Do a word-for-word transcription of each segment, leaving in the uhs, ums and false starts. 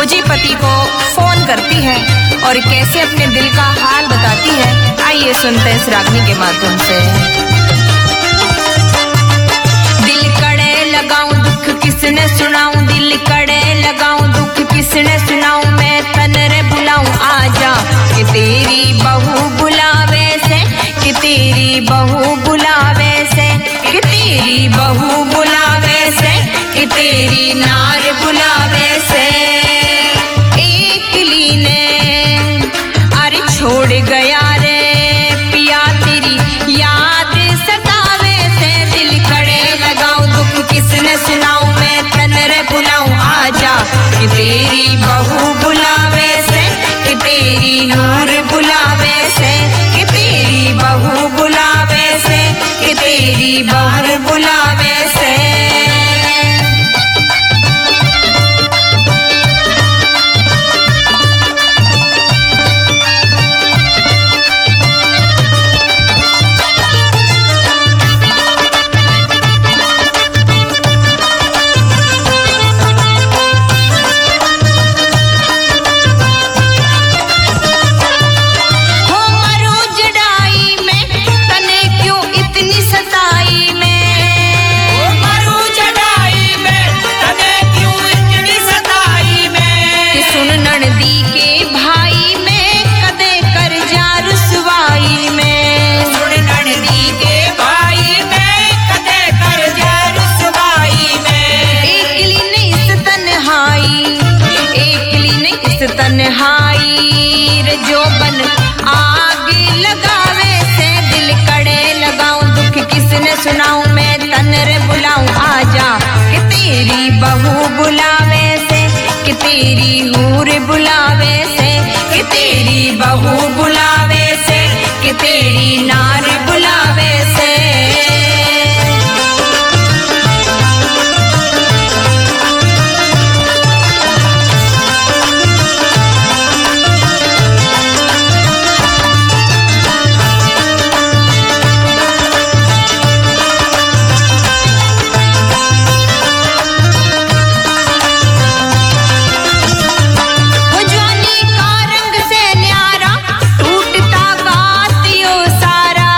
खोजी पति को फोन करती है और कैसे अपने दिल का हाल बताती है, आइए सुनते हैं इस रागनी के माध्यम से। दिल कड़े लगाऊं दुख किसने सुनाऊं, दिल कड़े लगाऊं दुख किसने सुनाऊं, मैं तन रे बुलाऊं आजा कि तेरी बहू बुलावे से, कि तेरी बहू बुलावे से, कि तेरी बहू बुलावे से, कि तेरी नार बुलावे से। एक लीने अरे छोड़ गया रे पिया तेरी याद सतावे से, दिल कड़े लगाऊं दुख किसने सुनाऊं, मैं तन रे बुलाऊं आजा कि तेरी बहू बुलावे से, कि तेरी नूर बुलावे से, कि तेरी बहू बुलावे से, कि तेरी बहू बुलावे से। तन्हाई रे जो बन आग लगावे से, दिल कड़े लगाऊं दुख किसने सुनाऊं, मैं तन रे बुलाऊं आजा कि तेरी बहू बुलावे से, कि तेरी हूर बुलावे से, कि तेरी बहू बुलावे से, कि तेरी नार बुलावे से। जवानी का रंग से न्यारा टूटता बातियों सारा,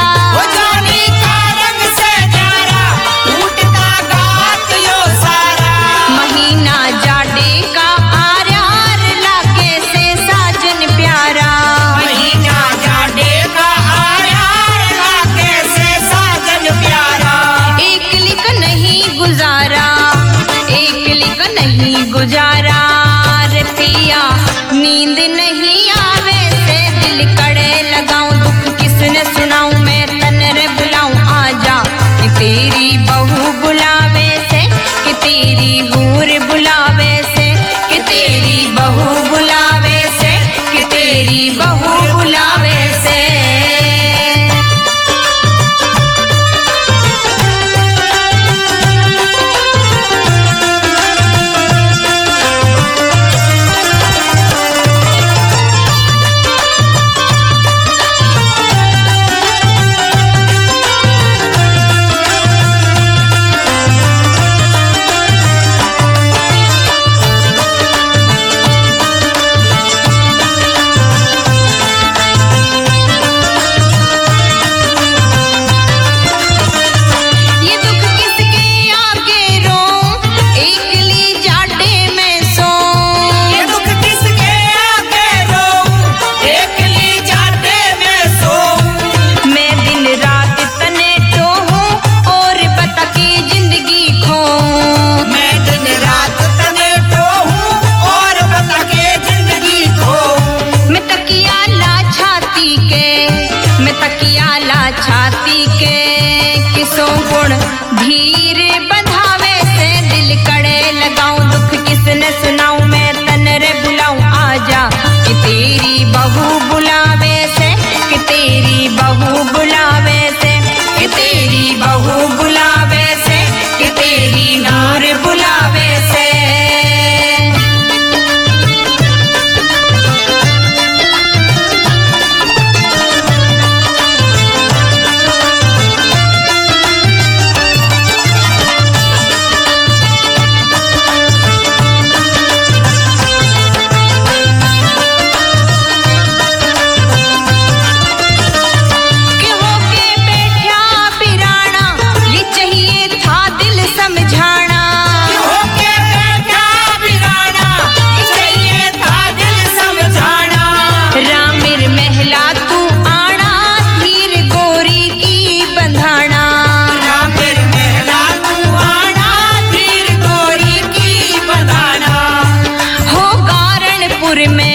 सुर में